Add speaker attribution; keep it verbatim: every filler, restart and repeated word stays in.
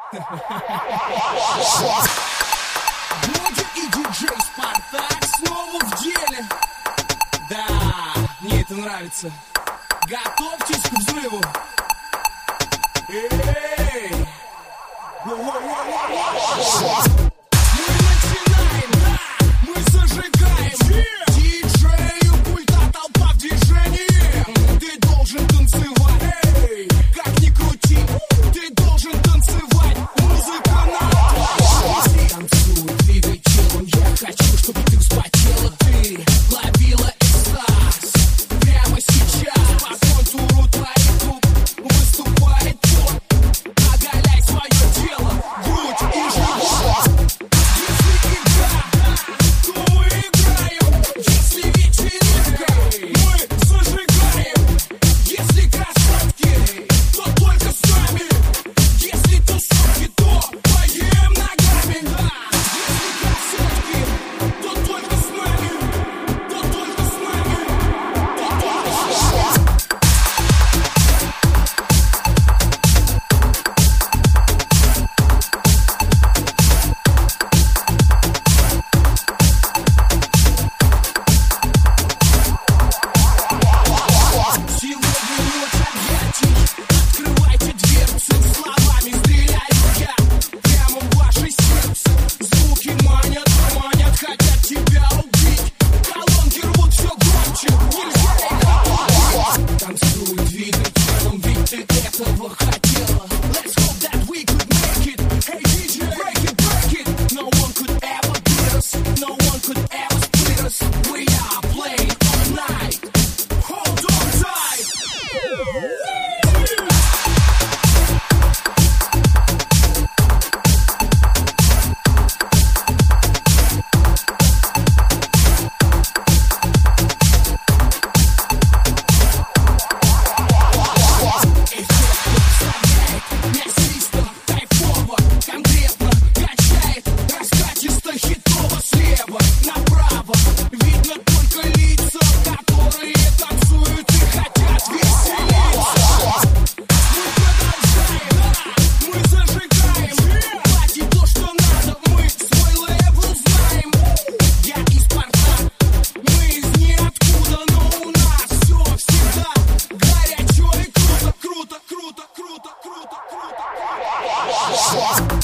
Speaker 1: Бодя и диджей Спартак снова в деле. Да, мне это нравится. Готовьтесь к взрыву. Эй! Воу-воу-воу-воу-воу! Мы начинаем, да! Мы зажигаем! Диджею пульта, толпа в движении! Ты должен танцевать! Эй! Как ни крути, ты должен танцевать! Музыка на твоей! Танцуй, двигай телом, я хочу, чтобы ты вспотела. Ты ловила экстаз прямо сейчас. По контуру твоих губ выступает пот. Оголяй свое тело, грудь и живот. Если игра, то мы играем. Если вечеринка, мы зажигаем. Если красотки, то только с нами. Если тусовки, то поем ногами. Если красотки, то только с нами. То только с нами. То только с нами. Сегодня ночь объятий. Открывайте дверцы, словами стреляю я прямо в ваше сердце. Звуки манят, манят, хотят тебя убить. Колонки рвут все громче, нельзя их остановить. Танцуй, двигай телом, ведь ты этого хотела. Let's hope that we could make it. Hey ди джей, break it, break it. No one could ever beat us. No one could ever split us. We are playing all night. Hold on tight. Мясисто, кайфово, конкретно качает. Раскатисто, хитово, слева направо. Видно только лица, которые танцуют и хотят веселиться. Мы продолжаем, мы зажигаем. Плати то, что надо, мы свой левел знаем. Я из Спартак, мы из ниоткуда, но у нас все всегда горячо и круто, круто, круто, круто, круто, круто.